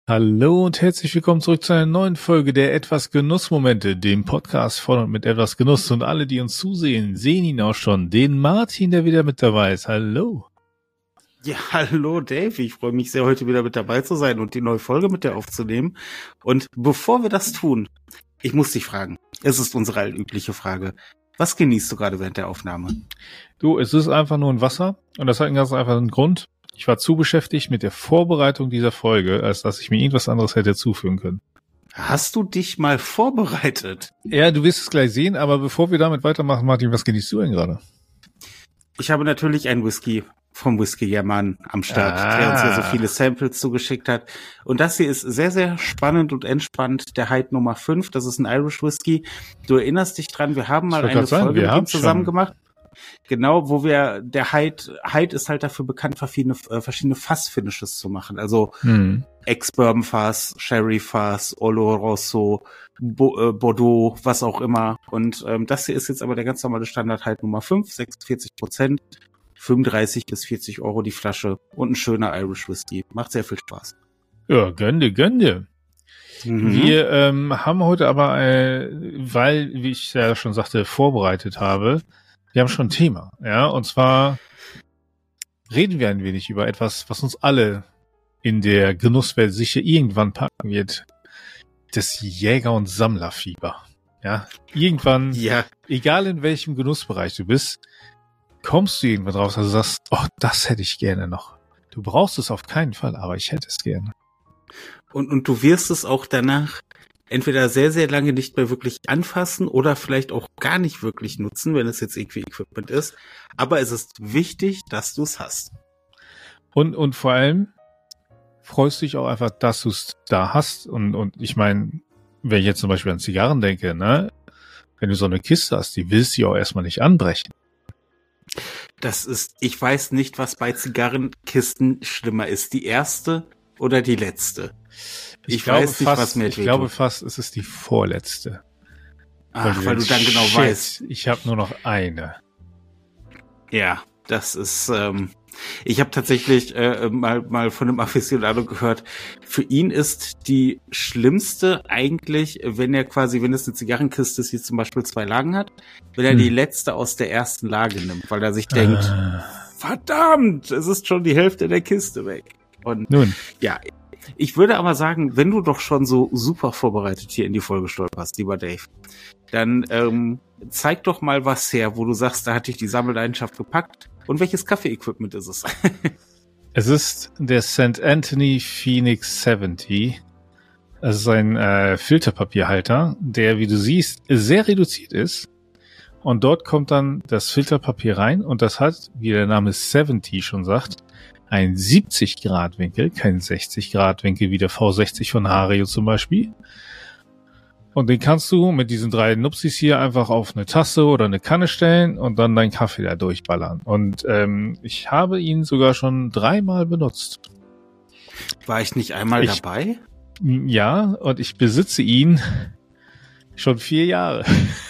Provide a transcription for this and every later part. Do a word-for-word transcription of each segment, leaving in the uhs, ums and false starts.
Hallo und herzlich willkommen zurück zu einer neuen Folge der Etwas Genussmomente, dem Podcast von und mit etwas Genuss. Und alle, die uns zusehen, sehen ihn auch schon, den Martin, der wieder mit dabei ist. Hallo. Ja, hallo Dave, ich freue mich sehr, heute wieder mit dabei zu sein und die neue Folge mit dir aufzunehmen. Und bevor wir das tun, ich muss dich fragen, es ist unsere allübliche Frage, was genießt du gerade während der Aufnahme? Du, es ist einfach nur ein Wasser und das hat einen ganz einfachen Grund. Ich war zu beschäftigt mit der Vorbereitung dieser Folge, als dass ich mir irgendwas anderes hätte zufügen können. Hast du dich mal vorbereitet? Ja, du wirst es gleich sehen, aber bevor wir damit weitermachen, Martin, was genießt du denn gerade? Ich habe natürlich einen Whisky vom Whisky German am Start, ah. der uns ja so viele Samples zugeschickt hat. Und das hier ist sehr, sehr spannend und entspannt. Der Hyde Nummer fünf, das ist ein Irish Whisky. Du erinnerst dich dran, wir haben mal eine sagen, Folge mit ihm zusammen schon. gemacht. Genau, wo wir, der Hyde, Hyde ist halt dafür bekannt, verschiedene, äh, verschiedene Fass-Finishes zu machen. Also hm. Ex-Bourbon-Fass, Sherry-Fass, Oloroso, Bo- äh, Bordeaux, was auch immer. Und ähm, das hier ist jetzt aber der ganz normale Standard Hyde Nummer fünf, sechsundvierzig Prozent, fünfunddreißig bis vierzig Euro die Flasche und ein schöner Irish Whisky. Macht sehr viel Spaß. Ja, gönn dir, gönn dir. Mhm. Wir ähm, haben heute aber, äh, weil, wie ich ja schon sagte, vorbereitet habe, wir haben schon ein Thema, ja, und zwar reden wir ein wenig über etwas, was uns alle in der Genusswelt sicher irgendwann packen wird. Das Jäger- und Sammlerfieber, ja. Irgendwann, ja. Egal in welchem Genussbereich du bist, kommst du irgendwann drauf, dass du sagst, oh, das hätte ich gerne noch. Du brauchst es auf keinen Fall, aber ich hätte es gerne. Und, und du wirst es auch danach entweder sehr, sehr lange nicht mehr wirklich anfassen oder vielleicht auch gar nicht wirklich nutzen, wenn es jetzt irgendwie Equipment ist. Aber es ist wichtig, dass du es hast. Und, und vor allem freust du dich auch einfach, dass du es da hast. Und, und ich meine, wenn ich jetzt zum Beispiel an Zigarren denke, ne, wenn du so eine Kiste hast, die willst du ja auch erstmal nicht anbrechen. Das ist, ich weiß nicht, was bei Zigarrenkisten schlimmer ist. Die erste oder die letzte? Ich, ich weiß nicht, fast, was mir Ich glaube fast, es ist die vorletzte. Ach, weil, weil du dann genau shit, weißt. Ich habe nur noch eine. Ja, das ist, ähm, ich habe tatsächlich äh, mal mal von einem Aficionado gehört, für ihn ist die schlimmste eigentlich, wenn er quasi, wenn es eine Zigarrenkiste ist, die zum Beispiel zwei Lagen hat, wenn er hm. die letzte aus der ersten Lage nimmt, weil er sich denkt, ah. verdammt, es ist schon die Hälfte der Kiste weg. Und nun, ja, ich würde aber sagen, wenn du doch schon so super vorbereitet hier in die Folge stolperst, lieber Dave, dann ähm, zeig doch mal was her, wo du sagst, da hatte ich die Sammelleidenschaft gepackt. Und welches Kaffee-Equipment ist es? Es ist der Saint Anthony Phoenix siebzig. Es ist ein äh, Filterpapierhalter, der, wie du siehst, sehr reduziert ist. Und dort kommt dann das Filterpapier rein und das hat, wie der Name siebzig schon sagt, ein siebzig Grad Winkel, kein sechzig Grad Winkel wie der V sechzig von Hario zum Beispiel. Und den kannst du mit diesen drei Nupsis hier einfach auf eine Tasse oder eine Kanne stellen und dann deinen Kaffee da durchballern. Und ähm, ich habe ihn sogar schon dreimal benutzt. War ich nicht einmal ich, dabei? Ja, und ich besitze ihn schon vier Jahre.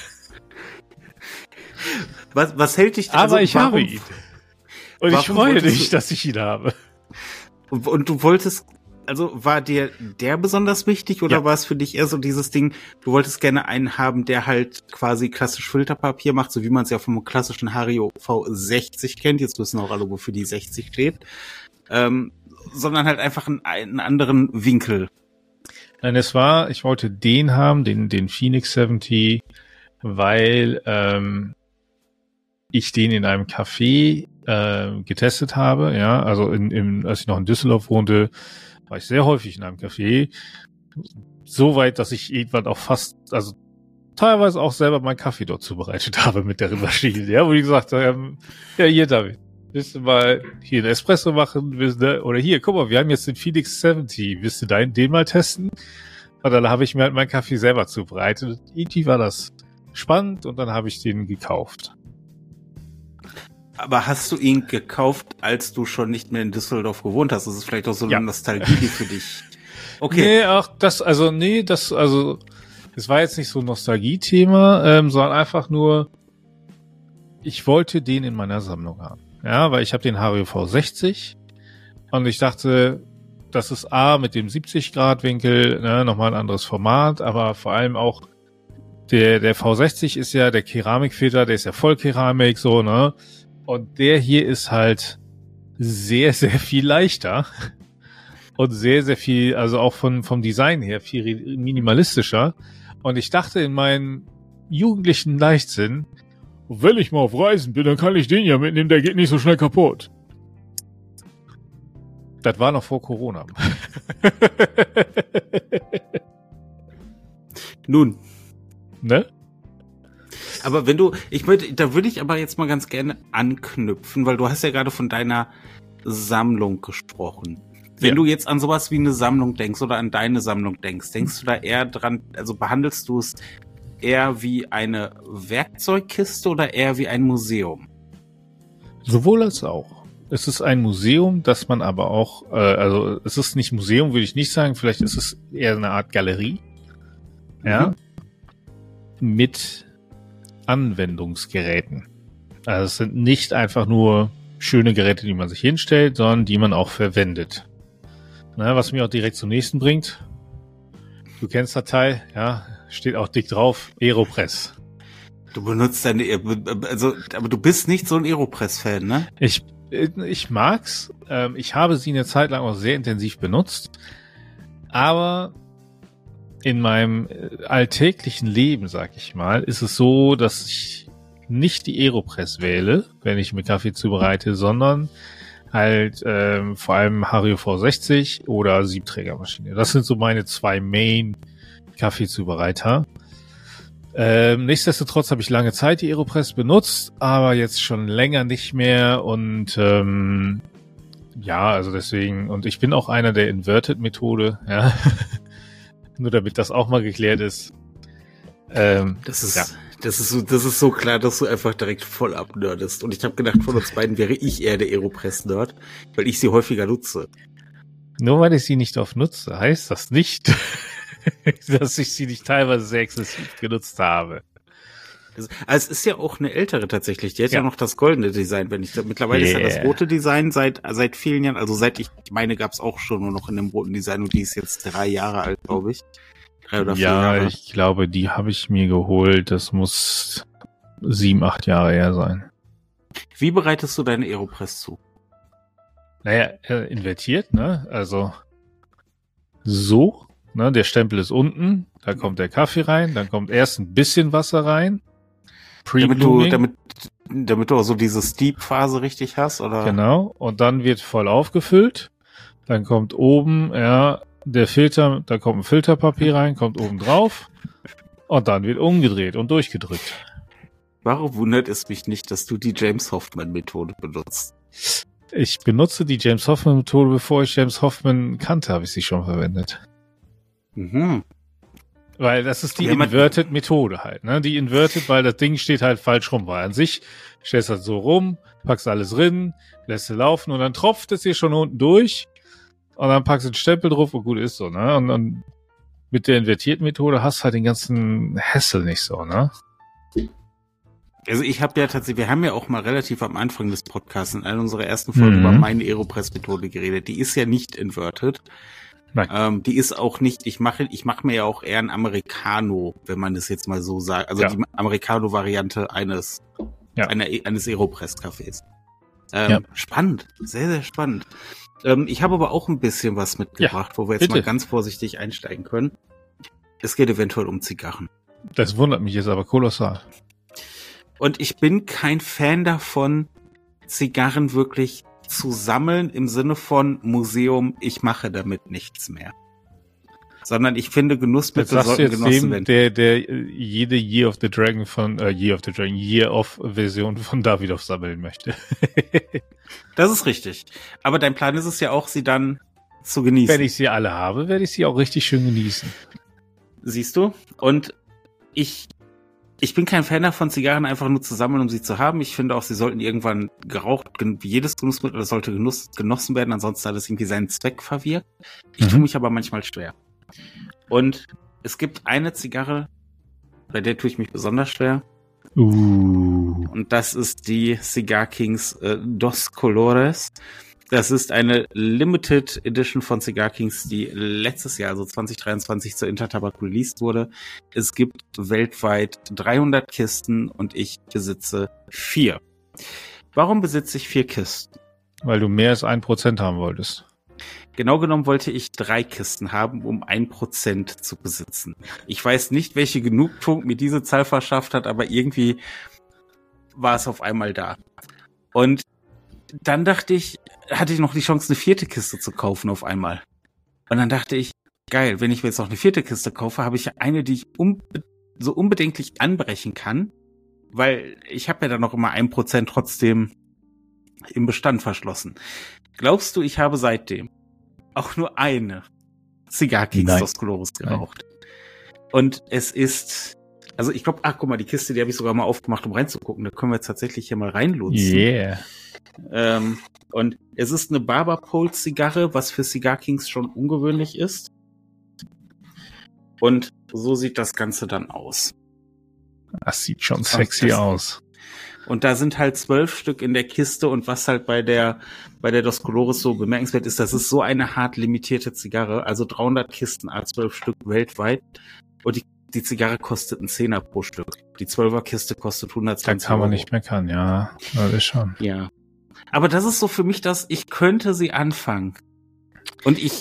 Was, was hält dich? Also, Aber ich warum, habe ihn. Und ich freue mich, dass ich ihn habe. Und, und du wolltest, also war dir der besonders wichtig oder ja. war es für dich eher so dieses Ding, du wolltest gerne einen haben, der halt quasi klassisch Filterpapier macht, so wie man es ja vom klassischen Hario V sechzig kennt, jetzt wissen auch alle, wofür die sechzig steht, ähm, sondern halt einfach einen, einen anderen Winkel. Nein, es war, ich wollte den haben, den, den Phoenix siebzig, weil ähm, ich den in einem Café äh, getestet habe, ja, also in, in, als ich noch in Düsseldorf wohnte, war ich sehr häufig in einem Café, so weit, dass ich irgendwann auch fast, also teilweise auch selber meinen Kaffee dort zubereitet habe mit der Maschine, ja, wo ich gesagt habe, ähm, ja, hier, David, willst du mal hier einen Espresso machen, willst du, oder hier, guck mal, wir haben jetzt den Phoenix siebzig, willst du deinen, den mal testen? Und dann habe ich mir halt meinen Kaffee selber zubereitet. Irgendwie war das spannend und dann habe ich den gekauft. Aber hast du ihn gekauft, als du schon nicht mehr in Düsseldorf gewohnt hast? Das ist vielleicht auch so eine ja. Nostalgie für dich. Okay. Nee, ach, das, also, nee, das, also, es war jetzt nicht so ein Nostalgie-Thema, ähm, sondern einfach nur, ich wollte den in meiner Sammlung haben. Ja, weil ich habe den Hario V sechzig und ich dachte, das ist A mit dem siebzig Grad Winkel, ne, nochmal ein anderes Format, aber vor allem auch der, der V sechzig ist ja der Keramikfilter, der ist ja Vollkeramik, so, ne? Und der hier ist halt sehr, sehr viel leichter und sehr, sehr viel, also auch von, vom Design her viel minimalistischer. Und ich dachte in meinem jugendlichen Leichtsinn, wenn ich mal auf Reisen bin, dann kann ich den ja mitnehmen, der geht nicht so schnell kaputt. Das war noch vor Corona. Nun. Ne? Aber wenn du, ich würde, da würde ich aber jetzt mal ganz gerne anknüpfen, weil du hast ja gerade von deiner Sammlung gesprochen. Wenn ja. du jetzt an sowas wie eine Sammlung denkst oder an deine Sammlung denkst, denkst du da eher dran, also behandelst du es eher wie eine Werkzeugkiste oder eher wie ein Museum? Sowohl als auch. Es ist ein Museum, das man aber auch, äh, also es ist nicht Museum, würde ich nicht sagen, vielleicht ist es eher eine Art Galerie. Ja. Mhm. Mit Anwendungsgeräten. Also es sind nicht einfach nur schöne Geräte, die man sich hinstellt, sondern die man auch verwendet. Na, was mich auch direkt zum nächsten bringt. Du kennst das Teil, ja, steht auch dick drauf, Aeropress. Du benutzt deine, also, aber du bist nicht so ein Aeropress-Fan, ne? Ich, ich mag's. Ich habe sie eine Zeit lang auch sehr intensiv benutzt. Aber in meinem alltäglichen Leben, sag ich mal, ist es so, dass ich nicht die Aeropress wähle, wenn ich mir Kaffee zubereite, sondern halt ähm, vor allem Hario V sechzig oder Siebträgermaschine. Das sind so meine zwei Main-Kaffeezubereiter. Ähm, nichtsdestotrotz habe ich lange Zeit die Aeropress benutzt, aber jetzt schon länger nicht mehr und ähm, ja, also deswegen, und ich bin auch einer der Inverted-Methode, ja. Nur damit das auch mal geklärt ist. Ähm, das ist, ja. das ist so, das ist so klar, dass du einfach direkt voll abnerdest. Und ich habe gedacht, von uns beiden wäre ich eher der Aeropress-Nerd, weil ich sie häufiger nutze. Nur weil ich sie nicht oft nutze, heißt das nicht, dass ich sie nicht teilweise sehr exzessiv genutzt habe. Also, also es ist ja auch eine ältere tatsächlich. Die hat ja, ja noch das goldene Design, wenn ich mittlerweile yeah. ist ja das rote Design seit seit vielen Jahren. Also seit ich, ich meine, gab es auch schon nur noch in dem roten Design und die ist jetzt drei Jahre alt, glaube ich. Drei oder vier ja, Jahre. Ich glaube, die habe ich mir geholt. Das muss sieben, acht Jahre her sein. Wie bereitest du deine Aeropress zu? Naja, äh, invertiert, ne? Also so, ne? Der Stempel ist unten, da kommt der Kaffee rein, dann kommt erst ein bisschen Wasser rein. Damit du, damit, damit du auch so diese Steep-Phase richtig hast, oder? Genau. Und dann wird voll aufgefüllt. Dann kommt oben, ja, der Filter, da kommt ein Filterpapier rein, kommt oben drauf. Und dann wird umgedreht und durchgedrückt. Warum wundert es mich nicht, dass du die James Hoffmann-Methode benutzt? Ich benutze die James Hoffmann-Methode, bevor ich James Hoffmann kannte, habe ich sie schon verwendet. Mhm. Weil das ist die ja, Inverted-Methode halt, ne? Die Inverted, weil das Ding steht halt falsch rum. Weil an sich stellst du halt so rum, packst alles drin, lässt es laufen und dann tropft es hier schon unten durch und dann packst du den Stempel drauf und gut ist so, ne? Und dann mit der invertierten Methode hast du halt den ganzen Hassel nicht so, ne? Also ich habe ja tatsächlich, wir haben ja auch mal relativ am Anfang des Podcasts in einer unserer ersten Folgen mhm. über meine Aeropress-Methode geredet. Die ist ja nicht inverted. Nein. Ähm, die ist auch nicht, ich mache ich mache mir ja auch eher ein Americano, wenn man das jetzt mal so sagt. Also ja. die Americano-Variante eines ja. einer, eines Aeropress-Cafés. Ähm, ja. Spannend, sehr, sehr spannend. Ähm, ich habe aber auch ein bisschen was mitgebracht, ja, wo wir jetzt bitte. mal ganz vorsichtig einsteigen können. Es geht eventuell um Zigarren. Das wundert mich jetzt aber kolossal. Und ich bin kein Fan davon, Zigarren wirklich zu sammeln im Sinne von Museum, ich mache damit nichts mehr. Sondern ich finde, Genussmittel sollten jetzt genossen dem, werden. Der, der jede Year of the Dragon von, äh, Year of the Dragon, Year of Version von Davidoff sammeln möchte. Das ist richtig. Aber dein Plan ist es ja auch, sie dann zu genießen. Wenn ich sie alle habe, werde ich sie auch richtig schön genießen. Siehst du? Und ich Ich bin kein Fan davon, Zigarren einfach nur zu sammeln, um sie zu haben. Ich finde auch, sie sollten irgendwann geraucht, wie jedes Genussmittel, das sollte genuss, genossen werden, ansonsten hat es irgendwie seinen Zweck verwirkt. Ich mhm. tue mich aber manchmal schwer. Und es gibt eine Zigarre, bei der tue ich mich besonders schwer. Uh. Und das ist die Cigar Kings äh, Dos Colores. Das ist eine Limited Edition von Cigar Kings, die letztes Jahr, also zwanzig dreiundzwanzig, zur Intertabak released wurde. Es gibt weltweit dreihundert Kisten und ich besitze vier. Warum besitze ich vier Kisten? Weil du mehr als ein Prozent haben wolltest. Genau genommen wollte ich drei Kisten haben, um ein Prozent zu besitzen. Ich weiß nicht, welche Genugtuung mir diese Zahl verschafft hat, aber irgendwie war es auf einmal da. Und dann dachte ich, hatte ich noch die Chance, eine vierte Kiste zu kaufen auf einmal. Und dann dachte ich, geil, wenn ich mir jetzt noch eine vierte Kiste kaufe, habe ich eine, die ich unbe- so unbedenklich anbrechen kann, weil ich habe ja dann noch immer ein Prozent trotzdem im Bestand verschlossen. Glaubst du, ich habe seitdem auch nur eine Cigar Kings Dos Colores geraucht? Nein. Und es ist, also ich glaube, ach guck mal, die Kiste, die habe ich sogar mal aufgemacht, um reinzugucken. Da können wir jetzt tatsächlich hier mal reinlutschen. Yeah. Ähm, und es ist eine Barber Pole Zigarre, was für Cigar Kings schon ungewöhnlich ist. Und so sieht das Ganze dann aus. Das sieht schon sexy das, aus. Und da sind halt zwölf Stück in der Kiste und was halt bei der bei der Dos Colores so bemerkenswert ist, das ist so eine hart limitierte Zigarre, also dreihundert Kisten, a zwölf Stück weltweit. Und die, die Zigarre kostet einen Zehner pro Stück. Die zwölfer Kiste kostet hundertzwanzig Euro. Da kann man nicht meckern, ja. Das ist schon. Ja. Aber das ist so für mich das, ich könnte sie anfangen. Und ich,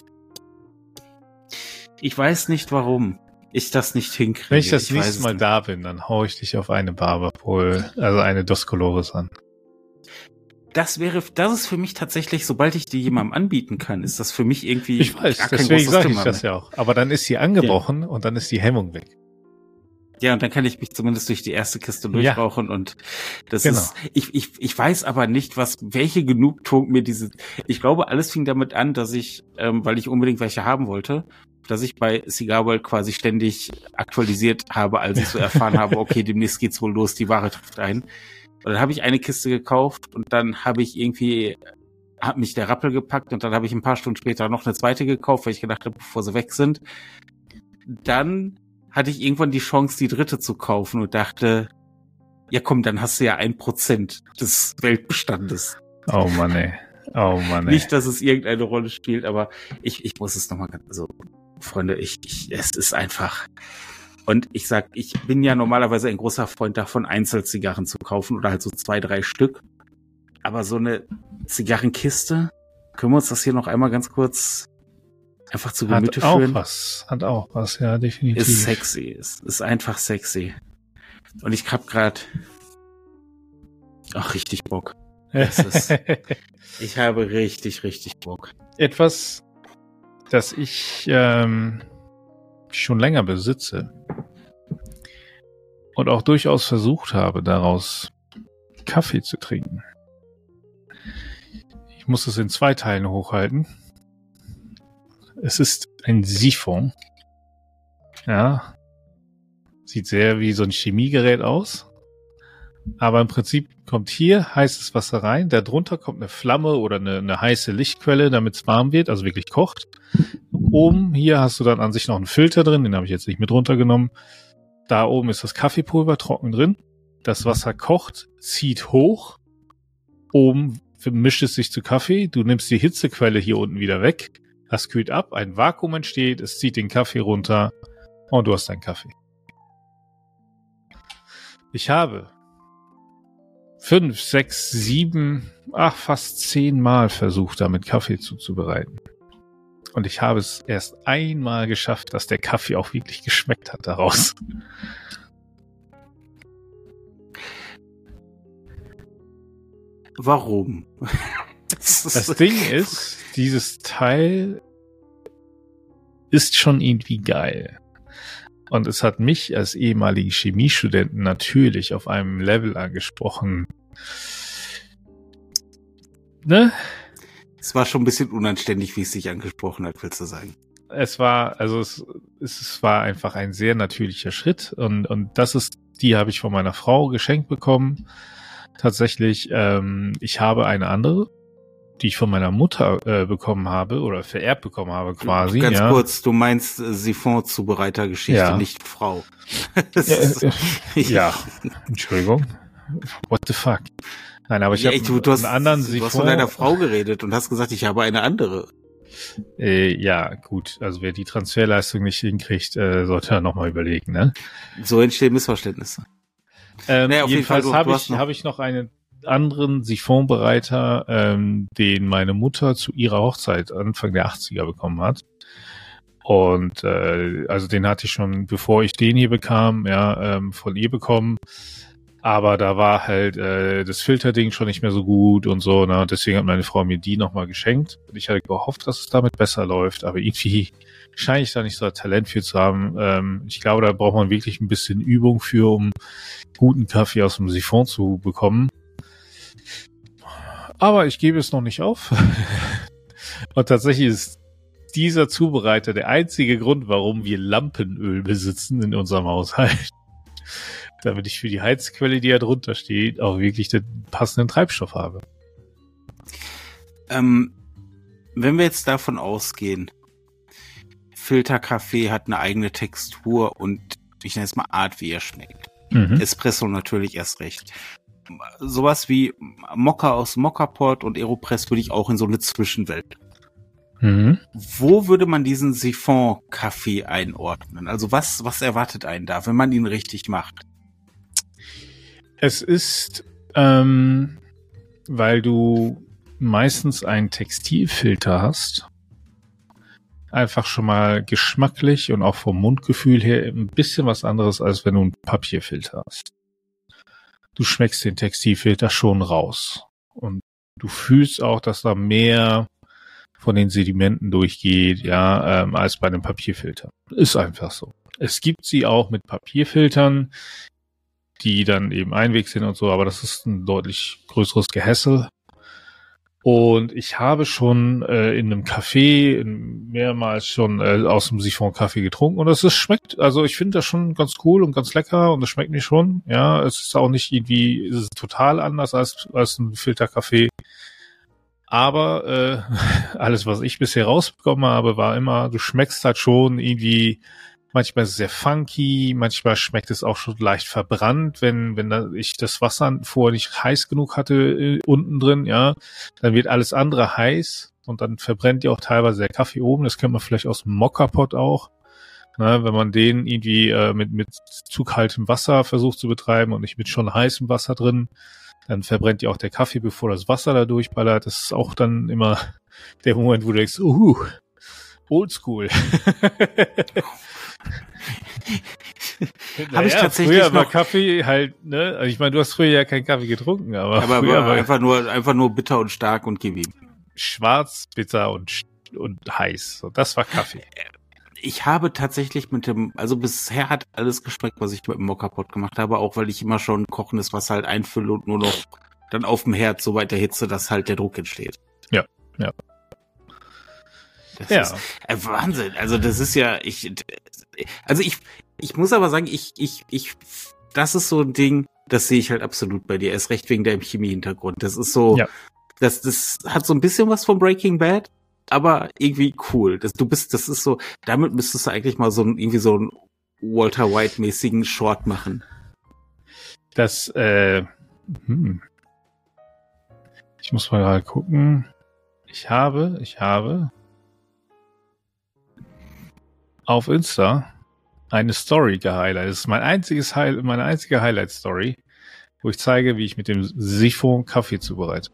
ich weiß nicht, warum ich das nicht hinkriege. Wenn ich das ich nächste Mal da bin, dann hau ich dich auf eine Barber Pole, also eine Dos Colores an. Das wäre, das ist für mich tatsächlich, sobald ich die jemandem anbieten kann, ist das für mich irgendwie. Ich weiß, deswegen sage ich das ja auch. Aber dann ist sie angebrochen ja. Und dann ist die Hemmung weg. Ja, und dann kann ich mich zumindest durch die erste Kiste durchrauchen ja. Und das genau. ist, ich, ich, ich weiß aber nicht, was, welche Genugtuung mir diese, ich glaube, alles fing damit an, dass ich, ähm, weil ich unbedingt welche haben wollte, dass ich bei Cigar World quasi ständig aktualisiert habe, als ich so erfahren habe, okay, demnächst geht's wohl los, die Ware trifft ein. Und dann habe ich eine Kiste gekauft und dann habe ich irgendwie, hat mich der Rappel gepackt und dann habe ich ein paar Stunden später noch eine zweite gekauft, weil ich gedacht habe, bevor sie weg sind. Dann hatte ich irgendwann die Chance, die dritte zu kaufen und dachte, ja komm, dann hast du ja ein Prozent des Weltbestandes. Oh Mann, ey. Oh Mann, ey. Nicht, dass es irgendeine Rolle spielt, aber ich, ich muss es nochmal ganz, also, Freunde, ich, ich, es ist einfach. Und ich sag, ich bin ja normalerweise ein großer Freund davon, Einzelzigarren zu kaufen oder halt so zwei, drei Stück. Aber so eine Zigarrenkiste, können wir uns das hier noch einmal ganz kurz einfach zu Gemüte führen? Hat auch führen? was, hat auch was, ja, definitiv. Ist sexy, ist, ist einfach sexy. Und ich hab grad, ach, richtig Bock. Das ist, ich habe richtig, richtig Bock. Etwas, das ich ähm, schon länger besitze und auch durchaus versucht habe, daraus Kaffee zu trinken. Ich muss es in zwei Teilen hochhalten. Es ist ein Siphon. Ja. Sieht sehr wie so ein Chemiegerät aus. Aber im Prinzip kommt hier heißes Wasser rein. Darunter kommt eine Flamme oder eine, eine heiße Lichtquelle, damit es warm wird, also wirklich kocht. Oben hier hast du dann an sich noch einen Filter drin, den habe ich jetzt nicht mit runtergenommen. Da oben ist das Kaffeepulver trocken drin. Das Wasser kocht, zieht hoch. Oben mischt es sich zu Kaffee. Du nimmst die Hitzequelle hier unten wieder weg. Das kühlt ab, ein Vakuum entsteht, es zieht den Kaffee runter und du hast deinen Kaffee. Ich habe fünf, sechs, sieben, ach, fast zehn Mal versucht, damit Kaffee zuzubereiten. Und ich habe es erst einmal geschafft, dass der Kaffee auch wirklich geschmeckt hat daraus. Warum? Das Ding ist, dieses Teil ist schon irgendwie geil. Und es hat mich als ehemaligen Chemiestudenten natürlich auf einem Level angesprochen. Ne? Es war schon ein bisschen unanständig, wie es sich angesprochen hat, willst du sagen? Es war, also es, es war einfach ein sehr natürlicher Schritt. Und, und das ist, die habe ich von meiner Frau geschenkt bekommen. Tatsächlich, ähm, ich habe eine andere, die ich von meiner Mutter äh, bekommen habe oder vererbt bekommen habe quasi. Ganz ja. kurz, du meinst äh, Siphon-Zubereitergeschichte, ja. nicht Frau. ja, äh, ja, Entschuldigung. What the fuck? Nein, aber ich ja, habe du, du hast, einen anderen du Siphon. hast von deiner Frau geredet und hast gesagt, ich habe eine andere. Äh, ja, gut. Also wer die Transferleistung nicht hinkriegt, äh, sollte er nochmal überlegen, ne? So entstehen Missverständnisse. Ähm, naja, auf jeden Fall, jedenfalls habe du ich, hast noch- habe ich noch einen anderen Siphonbereiter, ähm, den meine Mutter zu ihrer Hochzeit Anfang der achtziger bekommen hat. Und äh, also den hatte ich schon, bevor ich den hier bekam, ja, ähm, von ihr bekommen. Aber da war halt äh, das Filterding schon nicht mehr so gut und so, ne? Deswegen hat meine Frau mir die nochmal geschenkt. Und ich hatte gehofft, dass es damit besser läuft, aber irgendwie scheine ich da nicht so ein Talent für zu haben. Ähm, ich glaube, da braucht man wirklich ein bisschen Übung für, um guten Kaffee aus dem Siphon zu bekommen. Aber ich gebe es noch nicht auf. Und tatsächlich ist dieser Zubereiter der einzige Grund, warum wir Lampenöl besitzen in unserem Haushalt. Damit ich für die Heizquelle, die da drunter steht, auch wirklich den passenden Treibstoff habe. Ähm, wenn wir jetzt davon ausgehen, Filterkaffee hat eine eigene Textur und ich nenne es mal Art, wie er schmeckt. Mhm. Espresso natürlich erst recht. Sowas wie Mokka aus Mokkapot und Aeropress würde ich auch in so eine Zwischenwelt. Mhm. Wo würde man diesen Siphon-Kaffee einordnen? Also was, was erwartet einen da, wenn man ihn richtig macht? Es ist, ähm, weil du meistens einen Textilfilter hast, einfach schon mal geschmacklich und auch vom Mundgefühl her ein bisschen was anderes, als wenn du einen Papierfilter hast. Du schmeckst den Textilfilter schon raus. Und du fühlst auch, dass da mehr von den Sedimenten durchgeht, ja, ähm, als bei einem Papierfilter. Ist einfach so. Es gibt sie auch mit Papierfiltern, die dann eben Einweg sind und so, aber das ist ein deutlich größeres Gehässel. Und ich habe schon äh, in einem Café in, mehrmals schon äh, aus dem Siphon-Kaffee getrunken und es ist, schmeckt, also ich finde das schon ganz cool und ganz lecker und es schmeckt mir schon. Ja, es ist auch nicht irgendwie, es ist total anders als, als ein Filterkaffee. Aber äh, alles, was ich bisher rausbekommen habe, war immer, du schmeckst halt schon irgendwie, manchmal ist es sehr funky, manchmal schmeckt es auch schon leicht verbrannt, wenn wenn da ich das Wasser vorher nicht heiß genug hatte äh, unten drin, ja, dann wird alles andere heiß und dann verbrennt ja auch teilweise der Kaffee oben. Das kennt man vielleicht aus dem Mokkapot auch, ne, wenn man den irgendwie äh, mit mit zu kaltem Wasser versucht zu betreiben und nicht mit schon heißem Wasser drin, dann verbrennt ja auch der Kaffee, bevor das Wasser da durchballert. Das ist auch dann immer der Moment, wo du denkst, uh, oldschool. Habe ich tatsächlich früher war noch Kaffee halt, ne? Also ich meine, du hast früher ja keinen Kaffee getrunken, aber, aber früher war war einfach nur einfach nur bitter und stark und gib ihm. schwarz, bitter und und heiß. So, das war Kaffee. Ich habe tatsächlich mit dem, also bisher hat alles geschmeckt, was ich mit dem Mokkapot gemacht habe, auch weil ich immer schon kochendes Wasser halt einfülle und nur noch dann auf dem Herd so weit erhitze, dass halt der Druck entsteht. Ja, ja. Das Ja. ist äh, Wahnsinn. Also das ist ja, ich, also ich, ich muss aber sagen, ich, ich, ich, das ist so ein Ding, das sehe ich halt absolut bei dir. Erst recht wegen deinem Chemie-Hintergrund. Das ist so, Ja. das, das hat so ein bisschen was von Breaking Bad, aber irgendwie cool. Das, du bist, das ist so, damit müsstest du eigentlich mal so ein, irgendwie so einen Walter White-mäßigen Short machen. Das, äh, hm. Ich muss mal gerade gucken. Ich habe, ich habe auf Insta eine Story gehighlightet. Das ist mein einziges High, meine einzige Highlight-Story, wo ich zeige, wie ich mit dem Siphon Kaffee zubereite.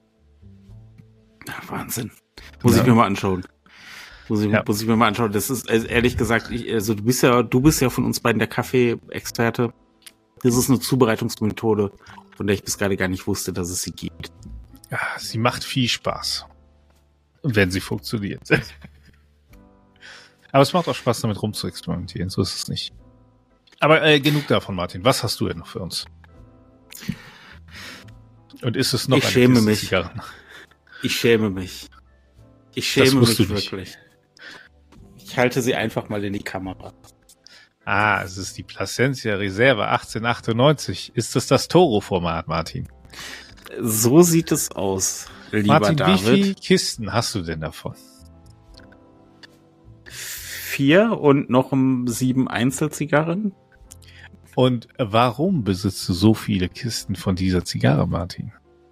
Ach, Wahnsinn. Muss Ja. ich mir mal anschauen. Muss ich, Ja. muss ich mir mal anschauen. Das ist, also ehrlich gesagt, ich, also du bist ja, du bist ja von uns beiden der Kaffee-Experte. Das ist eine Zubereitungsmethode, von der ich bis gerade gar nicht wusste, dass es sie gibt. Ja, sie macht viel Spaß, wenn sie funktioniert. Aber es macht auch Spaß, damit rumzuexperimentieren. So ist es nicht. Aber äh, genug davon, Martin. Was hast du denn noch für uns? Und ist es noch Ich eine schäme Kiste mich. Zigarren? Ich schäme mich. Ich Das schäme musst mich du nicht. wirklich. Ich halte sie einfach mal in die Kamera. Ah, es ist die Placencia Reserve achtzehnhundertachtundneunzig. Ist das das Toro-Format, Martin? So sieht es aus, lieber Martin, David. wie viele Kisten hast du denn davon? Vier und noch um sieben Einzelzigarren. Und warum besitzt du so viele Kisten von dieser Zigarre, Martin?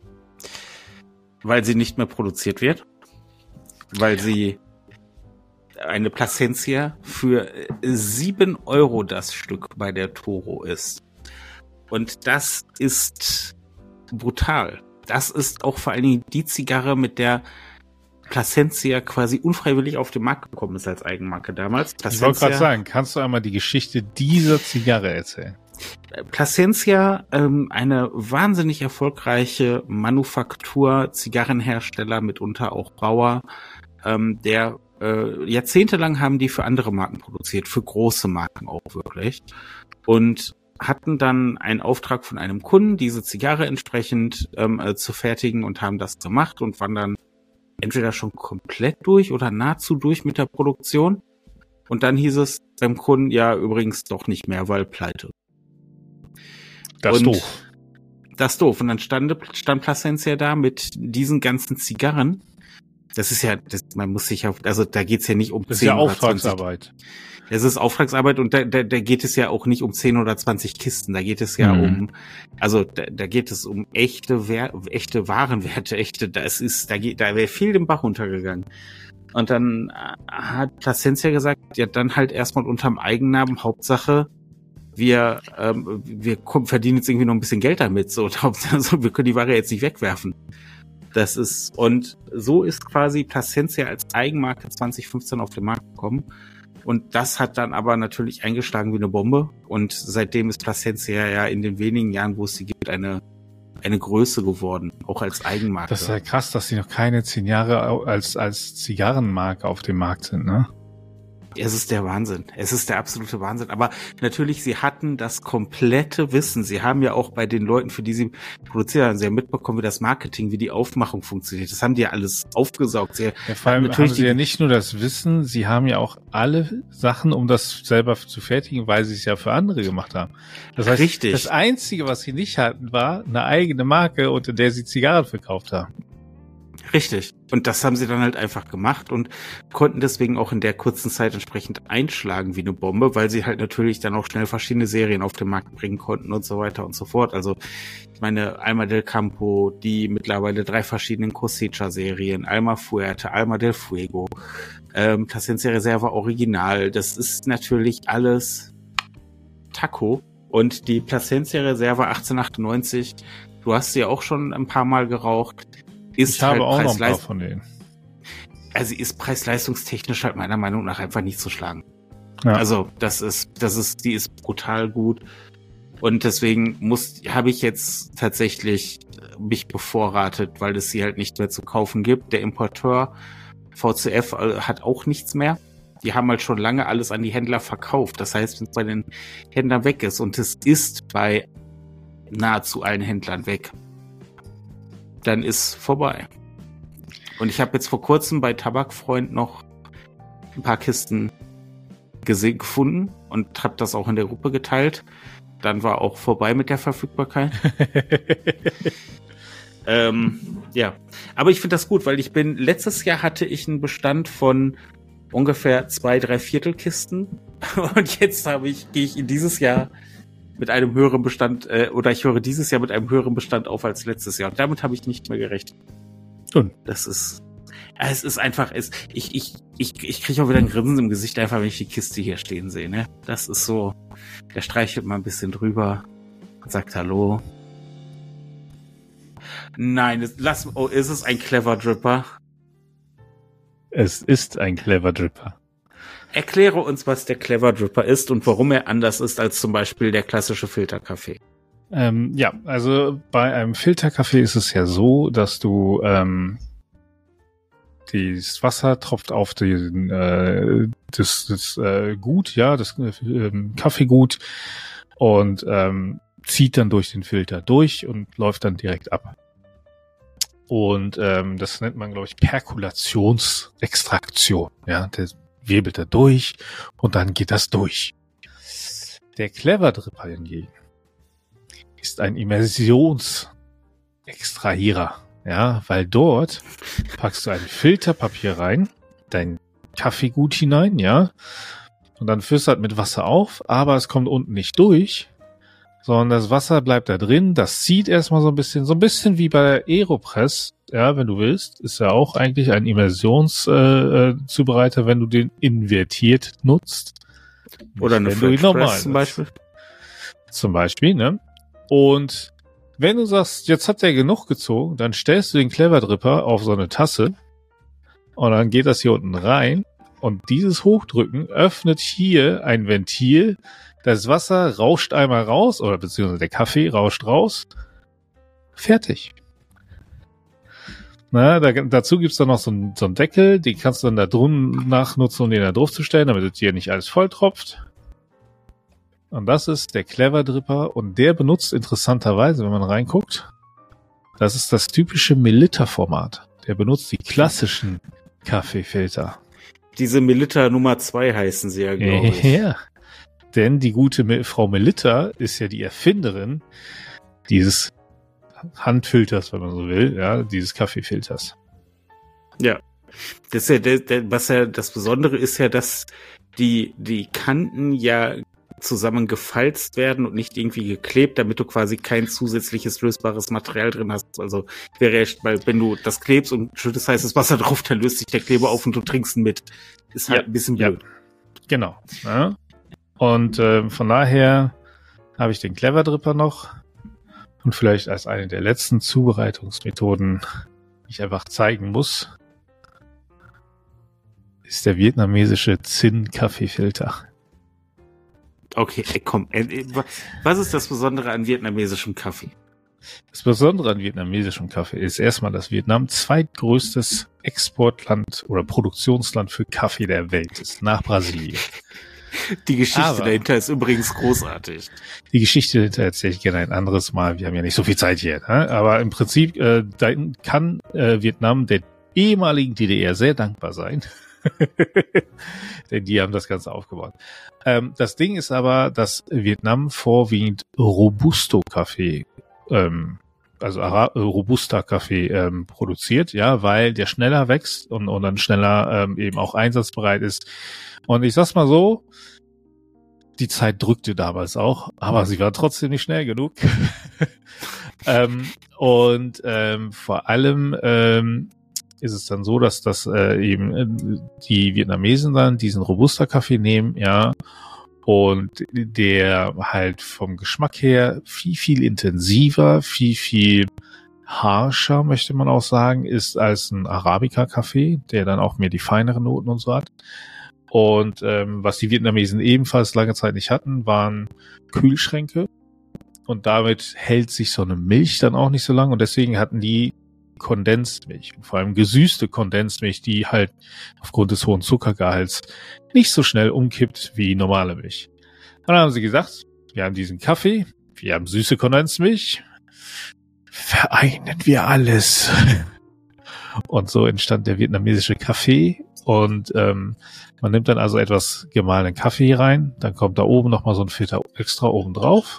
weil sie nicht mehr produziert wird, weil sie eine Placentia für sieben Euro das Stück bei der Toro ist. Und das ist brutal. Das ist auch vor allen Dingen die Zigarre, mit der Placentia quasi unfreiwillig auf den Markt gekommen ist als Eigenmarke damals. Placentia, ich wollte gerade sagen, kannst du einmal die Geschichte dieser Zigarre erzählen? Placentia, ähm, eine wahnsinnig erfolgreiche Manufaktur, Zigarrenhersteller, mitunter auch Brauer, ähm, der äh, jahrzehntelang haben die für andere Marken produziert, für große Marken auch wirklich. Und hatten dann einen Auftrag von einem Kunden, diese Zigarre entsprechend ähm, äh, zu fertigen und haben das gemacht und waren dann entweder schon komplett durch oder nahezu durch mit der Produktion. Und dann hieß es beim Kunden, ja, übrigens doch nicht mehr, weil pleite. Das ist doof. Das ist doof. Und dann stand, stand Placentia da mit diesen ganzen Zigarren. Das ist ja, das, man muss sich ja, also da geht's ja nicht um das zehn ist ja oder Auftragsarbeit. zwanzig. Es ist Auftragsarbeit und da, da, da geht es ja auch nicht um zehn oder zwanzig Kisten. Da geht es ja mhm. um, also da, da geht es um echte, Wer- echte Warenwerte, echte, das ist, da geht, da wäre viel den Bach runtergegangen. Und dann hat Placentia gesagt, ja, dann halt erstmal unterm Eigennamen, Hauptsache, wir, ähm, wir verdienen jetzt irgendwie noch ein bisschen Geld damit, so, Hauptsache, wir können die Ware jetzt nicht wegwerfen. Das ist, und so ist quasi Placentia als Eigenmarke zwanzig fünfzehn auf den Markt gekommen. Und das hat dann aber natürlich eingeschlagen wie eine Bombe. Und seitdem ist Placentia ja in den wenigen Jahren, wo es sie gibt, eine, eine Größe geworden, auch als Eigenmarke. Das ist ja krass, dass sie noch keine zehn Jahre als, als Zigarrenmarke auf dem Markt sind, ne? Es ist der Wahnsinn. Es ist der absolute Wahnsinn. Aber natürlich, sie hatten das komplette Wissen. Sie haben ja auch bei den Leuten, für die sie produziert haben, sie haben mitbekommen, wie das Marketing, wie die Aufmachung funktioniert. Das haben die ja alles aufgesaugt. Sie ja, vor allem haben sie ja nicht nur das Wissen, sie haben ja auch alle Sachen, um das selber zu fertigen, weil sie es ja für andere gemacht haben. Das heißt, richtig. Das Einzige, was sie nicht hatten, war eine eigene Marke, unter der sie Zigarren verkauft haben. Richtig. Und das haben sie dann halt einfach gemacht und konnten deswegen auch in der kurzen Zeit entsprechend einschlagen wie eine Bombe, weil sie halt natürlich dann auch schnell verschiedene Serien auf den Markt bringen konnten und so weiter und so fort. Also ich meine, Alma del Campo, die mittlerweile drei verschiedenen Cosecha-Serien, Alma Fuerte, Alma del Fuego, ähm, Placentia Reserva Original, das ist natürlich alles Taco. Und die Placentia Reserva achtzehnhundertachtundneunzig, du hast sie ja auch schon ein paar Mal geraucht, ist ich habe halt auch noch ein paar von denen. Also sie ist preis-leistungstechnisch halt meiner Meinung nach einfach nicht zu schlagen. Ja. Also das ist, das ist, die ist brutal gut. Und deswegen muss, habe ich jetzt tatsächlich mich bevorratet, weil es sie halt nicht mehr zu kaufen gibt. Der Importeur V C F hat auch nichts mehr. Die haben halt schon lange alles an die Händler verkauft. Das heißt, wenn es bei den Händlern weg ist, und es ist bei nahezu allen Händlern weg, dann ist vorbei. Und ich habe jetzt vor kurzem bei Tabakfreund noch ein paar Kisten gesehen, gefunden und habe das auch in der Gruppe geteilt. Dann war auch vorbei mit der Verfügbarkeit. ähm, ja, aber ich finde das gut, weil ich bin, letztes Jahr hatte ich einen Bestand von ungefähr zwei, drei Viertel Kisten und jetzt habe ich, gehe ich in dieses Jahr mit einem höheren Bestand, äh, oder ich höre dieses Jahr mit einem höheren Bestand auf als letztes Jahr. Und damit habe ich nicht mehr gerechnet. Und? Das ist, es ist einfach, es, ich, ich, ich, ich kriege auch wieder ein Grinsen im Gesicht, einfach wenn ich die Kiste hier stehen sehe, ne? Das ist so, der streichelt mal ein bisschen drüber und sagt Hallo. Nein, es, lass, oh, ist es ein Clever Dripper? Es ist ein Clever Dripper. Erkläre uns, was der Clever Dripper ist und warum er anders ist als zum Beispiel der klassische Filterkaffee. Ähm, ja, also bei einem Filterkaffee ist es ja so, dass du ähm, das Wasser tropft auf den äh, das, das äh, Gut, ja, das äh, Kaffeegut und ähm, zieht dann durch den Filter durch und läuft dann direkt ab. Und ähm, das nennt man, glaube ich, Perkulationsextraktion. Ja, der wirbelt da durch und dann geht das durch. Der Clever Dripper hingegen ist ein Immersionsextrahierer, ja, weil dort packst du ein Filterpapier rein, dein Kaffeegut hinein, ja, und dann führst du halt mit Wasser auf, aber es kommt unten nicht durch, sondern das Wasser bleibt da drin, das zieht erstmal so ein bisschen, so ein bisschen wie bei der Aeropress, ja, wenn du willst, ist ja auch eigentlich ein Immersionszubereiter, äh, wenn du den invertiert nutzt. Oder eine French Press zum Beispiel. Zum Beispiel, ne? Und wenn du sagst, jetzt hat der genug gezogen, dann stellst du den Clever Dripper auf so eine Tasse und dann geht das hier unten rein und dieses Hochdrücken öffnet hier ein Ventil. Das Wasser rauscht einmal raus oder beziehungsweise der Kaffee rauscht raus. Fertig. Na, da, dazu gibt's dann noch so einen, so einen Deckel, den kannst du dann da drum nachnutzen, um den da drauf zu stellen, damit es hier nicht alles voll tropft. Und das ist der Clever Dripper und der benutzt interessanterweise, wenn man reinguckt, das ist das typische Melitta-Format. Der benutzt die klassischen Kaffeefilter. Diese Melitta Nummer zwei heißen sie ja, glaube ich. Ja, denn die gute Frau Melitta ist ja die Erfinderin dieses Handfilters, wenn man so will, ja, dieses Kaffeefilters. Ja, das ist ja, der, der, was ja das Besondere ist ja, dass die die Kanten ja zusammengefalzt werden und nicht irgendwie geklebt, damit du quasi kein zusätzliches lösbares Material drin hast. Also wäre echt, weil wenn du das klebst und schüttest heißes Wasser drauf, dann löst sich der Kleber auf und du trinkst ihn mit. Ist halt ja, ein bisschen blöd. Ja. Genau. Ja. Und äh, von daher habe ich den Clever Dripper noch und vielleicht als eine der letzten Zubereitungsmethoden, die ich einfach zeigen muss, ist der vietnamesische Zinn-Kaffeefilter. Okay, komm. Was ist das Besondere an vietnamesischem Kaffee? Das Besondere an vietnamesischem Kaffee ist erstmal, dass Vietnam zweitgrößtes Exportland oder Produktionsland für Kaffee der Welt ist, nach Brasilien. Die Geschichte Aber dahinter ist übrigens großartig. Die Geschichte dahinter erzähle ich gerne ein anderes Mal. Wir haben ja nicht so viel Zeit hier. Ne? Aber im Prinzip äh, da kann äh, Vietnam der ehemaligen D D R sehr dankbar sein. Denn die haben das Ganze aufgebaut. Ähm, das Ding ist aber, dass Vietnam vorwiegend Robusto-Kaffee, ähm, also Ara- Robusta-Kaffee ähm, produziert, ja, weil der schneller wächst und, und dann schneller ähm, eben auch einsatzbereit ist. Und ich sag's mal so, die Zeit drückte damals auch, aber sie war trotzdem nicht schnell genug. ähm, und ähm, vor allem ähm, ist es dann so, dass das äh, eben äh, die Vietnamesen dann diesen Robusta-Kaffee nehmen, ja, und der halt vom Geschmack her viel, viel intensiver, viel, viel harscher, möchte man auch sagen, ist als ein Arabica-Kaffee, der dann auch mehr die feineren Noten und so hat. Und ähm, was die Vietnamesen ebenfalls lange Zeit nicht hatten, waren Kühlschränke. Und damit hält sich so eine Milch dann auch nicht so lang. Und deswegen hatten die Kondensmilch, vor allem gesüßte Kondensmilch, die halt aufgrund des hohen Zuckergehalts nicht so schnell umkippt wie normale Milch. Dann haben sie gesagt, wir haben diesen Kaffee, wir haben süße Kondensmilch, vereinen wir alles. Und so entstand der vietnamesische Kaffee. Und ähm, man nimmt dann also etwas gemahlenen Kaffee hier rein, dann kommt da oben nochmal so ein Filter extra oben drauf.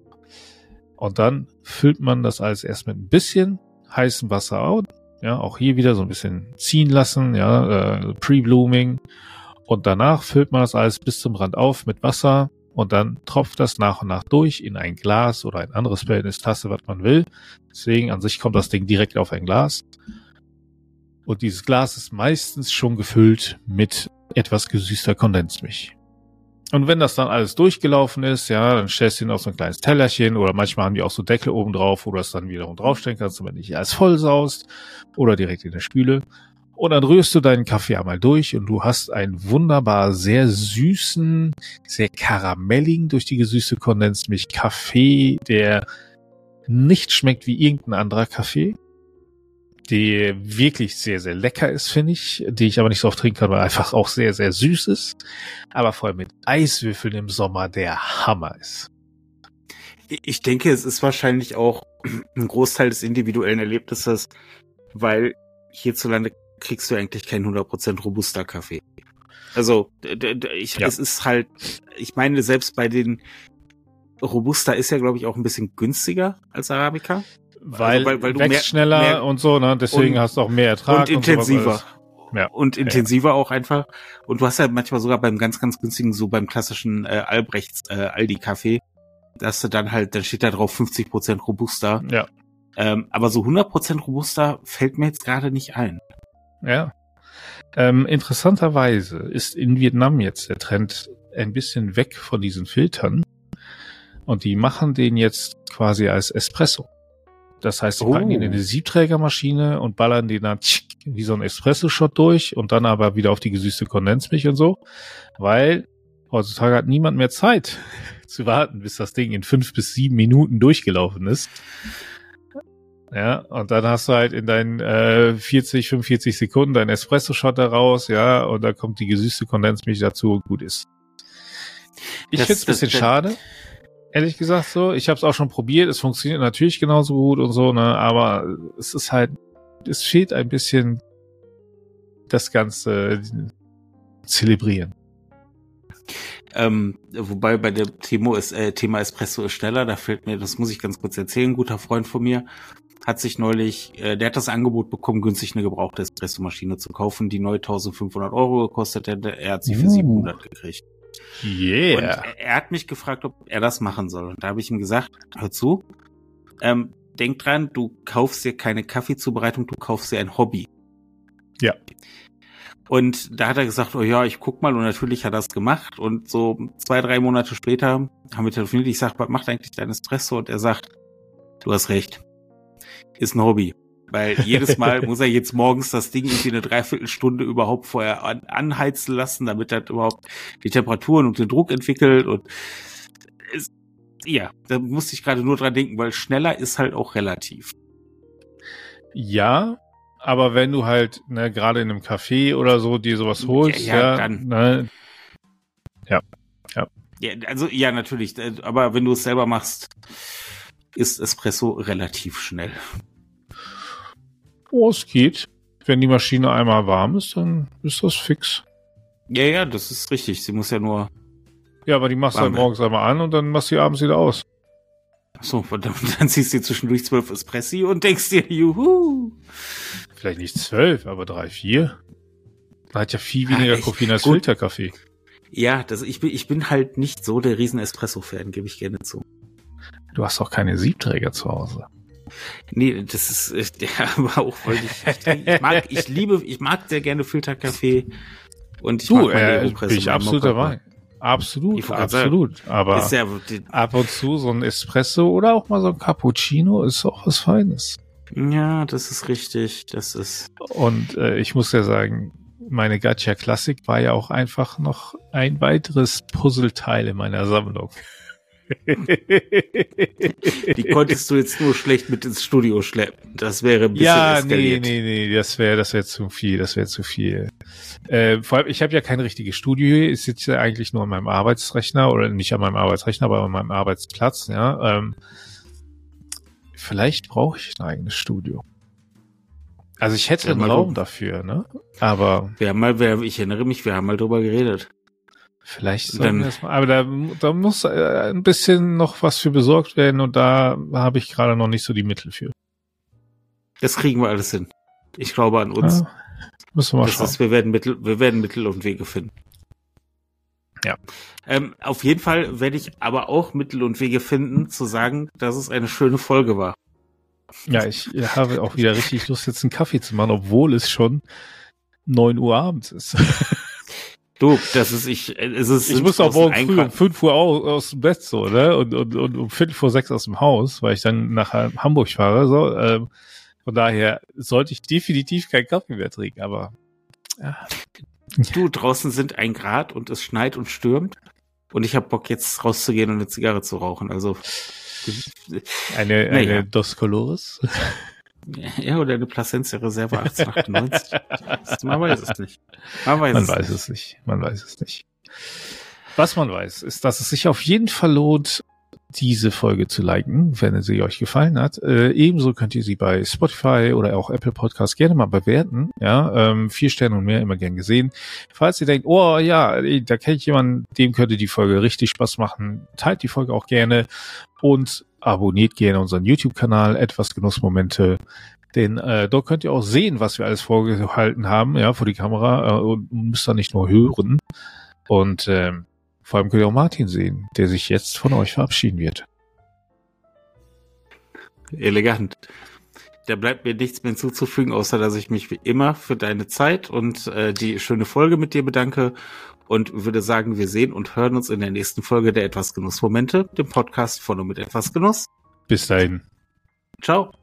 Und dann füllt man das alles erst mit ein bisschen heißem Wasser aus. Ja, auch hier wieder so ein bisschen ziehen lassen, ja, äh, Pre-Blooming. Und danach füllt man das alles bis zum Rand auf mit Wasser und dann tropft das nach und nach durch in ein Glas oder ein anderes Behältnis, Tasse, was man will. Deswegen an sich kommt das Ding direkt auf ein Glas. Und dieses Glas ist meistens schon gefüllt mit etwas gesüßter Kondensmilch. Und wenn das dann alles durchgelaufen ist, ja, dann stellst du ihn auf so ein kleines Tellerchen oder manchmal haben die auch so Deckel oben drauf, wo du das dann wiederum draufstellen kannst, damit nicht alles voll saust oder direkt in der Spüle. Und dann rührst du deinen Kaffee einmal durch und du hast einen wunderbar sehr süßen, sehr karamelligen durch die gesüßte Kondensmilch Kaffee, der nicht schmeckt wie irgendein anderer Kaffee, der wirklich sehr, sehr lecker ist, finde ich, die ich aber nicht so oft trinken kann, weil er einfach auch sehr, sehr süß ist, aber vor allem mit Eiswürfeln im Sommer der Hammer ist. Ich denke, es ist wahrscheinlich auch ein Großteil des individuellen Erlebnisses, weil hierzulande kriegst du eigentlich keinen hundert Prozent robuster Kaffee. Also, ich, ja. es ist halt, ich meine, selbst bei den Robusta ist ja, glaube ich, auch ein bisschen günstiger als Arabica. Weil, also, weil, weil du wächst mehr, schneller mehr und so, ne? Deswegen und, hast du auch mehr Ertrag. Und intensiver. Und, ja. und intensiver ja. auch einfach. Und du hast ja manchmal sogar beim ganz, ganz günstigen, so beim klassischen äh, Albrechts äh, Aldi-Kaffee, dass du dann halt, dann steht da drauf fünfzig Prozent robuster. Ja. Ähm, aber so hundert Prozent robuster fällt mir jetzt gerade nicht ein. Ja. Ähm, interessanterweise ist in Vietnam jetzt der Trend ein bisschen weg von diesen Filtern und die machen den jetzt quasi als Espresso. Das heißt, sie Oh. packen ihn in eine Siebträgermaschine und ballern den dann wie so ein Espresso-Shot durch und dann aber wieder auf die gesüßte Kondensmilch und so, weil heutzutage hat niemand mehr Zeit zu warten, bis das Ding in fünf bis sieben Minuten durchgelaufen ist. Ja, und dann hast du halt in deinen äh, vierzig, fünfundvierzig Sekunden deinen Espresso-Shot da raus, ja, und da kommt die gesüßte Kondensmilch dazu und gut ist. Ich Das- finde es ein bisschen das- schade, ehrlich gesagt so. Ich habe es auch schon probiert, es funktioniert natürlich genauso gut und so, ne, aber es ist halt, es fehlt ein bisschen das ganze Zelebrieren. Ähm, wobei bei dem Thema, ist, äh, Thema Espresso ist schneller, da fällt mir, das muss ich ganz kurz erzählen, ein guter Freund von mir hat sich neulich, äh, der hat das Angebot bekommen, günstig eine gebrauchte Espresso-Maschine zu kaufen, die neu eintausendfünfhundert Euro gekostet hätte, er hat sie für Uh. siebenhundert gekriegt. Yeah. Und er, er hat mich gefragt, ob er das machen soll. Und da habe ich ihm gesagt, hör zu, ähm, denk dran, du kaufst dir keine Kaffeezubereitung, du kaufst dir ein Hobby. Ja. Und da hat er gesagt, oh ja, ich guck mal, und natürlich hat er es gemacht. Und so zwei, drei Monate später haben wir telefoniert. Ich sag, was macht eigentlich dein Espresso? Und er sagt, du hast recht, ist ein Hobby. Weil jedes Mal muss er jetzt morgens das Ding irgendwie eine Dreiviertelstunde überhaupt vorher an, anheizen lassen, damit er überhaupt die Temperaturen und den Druck entwickelt. Und es, ja, da musste ich gerade nur dran denken, weil schneller ist halt auch relativ. Ja, aber wenn du halt, ne, gerade in einem Café oder so dir sowas holst, Ja, ja, ja, dann. Ne, Ja, also ja, natürlich. Aber wenn du es selber machst, ist Espresso relativ schnell. oh, es geht. Wenn die Maschine einmal warm ist, dann ist das fix. Ja, ja, das ist richtig. Sie muss ja nur. Ja, aber die machst du halt Warm. morgens einmal an und dann machst du die abends wieder aus. Achso, verdammt, dann ziehst du zwischendurch zwölf Espressi und denkst dir, juhu. Vielleicht nicht zwölf, aber drei, vier. Da hat ja viel weniger Ah, ich- Koffein als gut. Filterkaffee. Ja, das, ich, bin, ich bin halt nicht so der riesen Espresso-Fan, gebe ich gerne zu. Du hast auch keine Siebträger zu Hause. Nee, das ist, äh, ja, aber auch, weil ich, ich, ich mag, ich liebe, ich mag sehr gerne Filterkaffee und ich Du, mag meine äh, Aeropress bin ich und meinen absolut Mokka. dabei. Absolut, Ich wollte absolut. Aber Ist ja, ab und zu so ein Espresso oder auch mal so ein Cappuccino ist auch was Feines. ja, das ist richtig, das ist, Und äh, ich muss ja sagen, meine Gacha Classic war ja auch einfach noch ein weiteres Puzzleteil in meiner Sammlung. die konntest du jetzt nur schlecht mit ins Studio schleppen. Das wäre ein bisschen Ja, nee, eskaliert. nee, nee, das wäre das wäre zu viel, das wäre zu viel. Äh, vor allem, ich habe ja kein richtiges Studio hier, ich sitze ja eigentlich nur an meinem Arbeitsrechner oder nicht an meinem Arbeitsrechner, aber an meinem Arbeitsplatz, ja. Ähm, vielleicht brauche ich ein eigenes Studio. Also ich hätte Ja, einen mal Raum gucken. dafür, ne? Aber Wir haben mal, wir, ich erinnere mich, wir haben mal drüber geredet. vielleicht Dann- sollten wir das mal, aber da, da muss äh, ein bisschen noch was für besorgt werden und da habe ich gerade noch nicht so die Mittel für. Das kriegen wir alles hin. Ich glaube an uns. Ja, müssen wir mal Das schauen. ist, wir werden Mittel, wir werden Mittel und Wege finden. Ja. Ähm, auf jeden Fall werde ich aber auch Mittel und Wege finden, zu sagen, dass es eine schöne Folge war. Ja, ich habe auch wieder richtig Lust, jetzt einen Kaffee zu machen, obwohl es schon neun Uhr abends ist. Du, das ist ich, es ist. Ich muss auch morgen ein früh Grad- um fünf Uhr aus, aus dem Bett so, ne? Und, und, und um Viertel vor sechs aus dem Haus, weil ich dann nach Hamburg fahre. So, ähm, von daher sollte ich definitiv keinen Kaffee mehr trinken, aber ja. Du, draußen sind ein Grad und es schneit und stürmt. Und ich habe Bock, jetzt rauszugehen und eine Zigarre zu rauchen. Also. Eine, Naja. eine Dos Colores. Ja, oder eine Placencia Reserve achtzehnhundertachtundneunzig. Man weiß es nicht. Man weiß, Man es, weiß nicht. es nicht. Man weiß es nicht. Was man weiß, ist, dass es sich auf jeden Fall lohnt, diese Folge zu liken, wenn sie euch gefallen hat. Äh, ebenso könnt ihr sie bei Spotify oder auch Apple Podcasts gerne mal bewerten. Ja, ähm, vier Sterne und mehr immer gern gesehen. Falls ihr denkt, oh ja, da kenne ich jemanden, dem könnte die Folge richtig Spaß machen, teilt die Folge auch gerne und abonniert gerne unseren YouTube-Kanal, etwas Genussmomente. Denn äh, dort könnt ihr auch sehen, was wir alles vorgehalten haben, ja, vor die Kamera, äh, und müsst dann nicht nur hören. Und ähm, vor allem könnt ihr auch Martin sehen, der sich jetzt von euch verabschieden wird. Elegant. Da bleibt mir nichts mehr hinzuzufügen, außer dass ich mich wie immer für deine Zeit und äh, die schöne Folge mit dir bedanke und würde sagen, wir sehen und hören uns in der nächsten Folge der Etwas Genussmomente, dem Podcast von und mit Etwas Genuss. Bis dahin. Ciao.